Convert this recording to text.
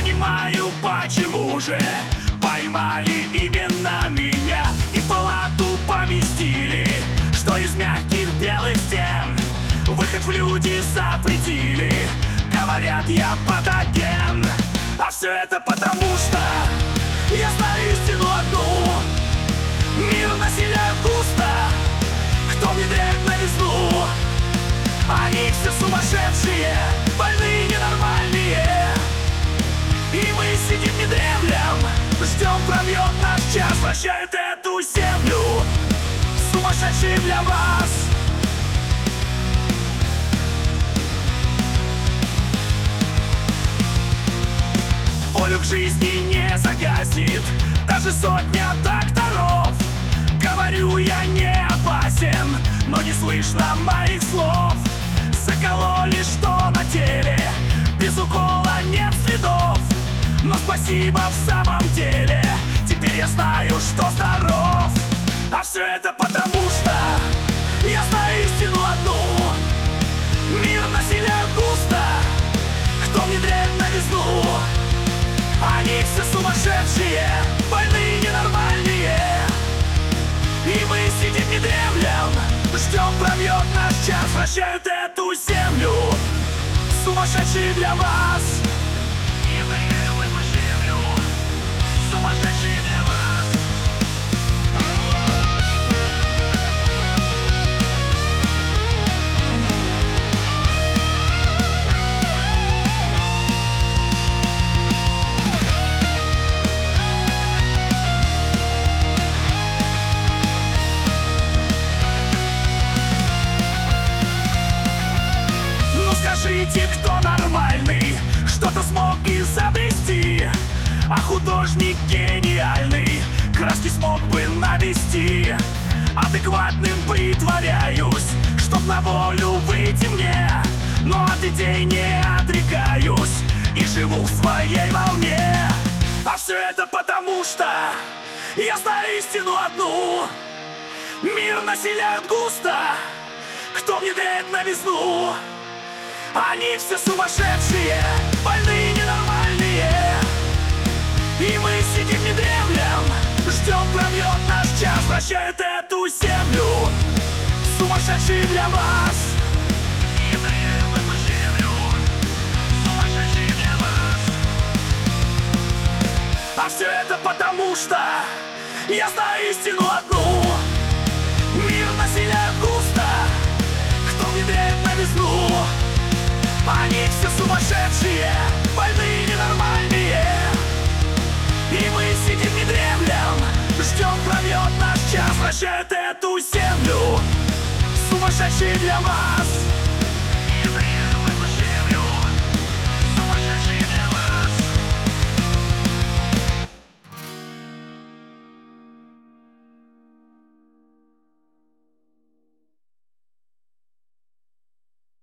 понимаю, почему же поймали именно меня и в палату поместили, что из мягких белых стен выход в люди запретили. Говорят, я патоген, а все это потому, что я знаю истину одну. Мир населяют густо, кто внедряет новизну. Они все сумасшедшие, больные, ненормальные. И мы сидим, не дремлем, ждем, пробьет наш час. Вращает эту землю, сумасшедшие для вас. Волю к жизни не загаснет даже сотня докторов. Говорю, я не опасен, но не слышно моих слов. Закололи, что на теле, без укола нет следов. Но спасибо в самом деле, теперь я знаю, что здоров. А все это потому, что я знаю истину одну. Мир населяют густо, кто внедряет новизну. Они все сумасшедшие, больные, ненормальные. И мы сидим, не дремлем, ждем, пробьет наш час. Вращают эту землю, сумасшедшие для вас. И вращают эту землю, сумасшедшие для вас. Скажите, кто нормальный что-то смог изобрести, а художник гениальный краски смог бы навести. Адекватным притворяюсь, чтоб на волю выйти мне, но от идей не отрекаюсь и живу в своей волне. А все это потому, что я знаю истину одну. Мир населяют густо, кто внедряет новизну. Они все сумасшедшие, больные, ненормальные. И мы сидим, не дремлем, ждем, пробьет наш час. Вращает эту землю, сумасшедшие для вас. И вращают эту землю, сумасшедшие для вас. А все это потому, что я знаю истину одну. Мир населяют густо, кто внедряет новизну. Они все сумасшедшие, больные, ненормальные. И мы сидим, не дремлем, ждем, пробьет наш час. Вращает эту землю, сумасшедшие для вас.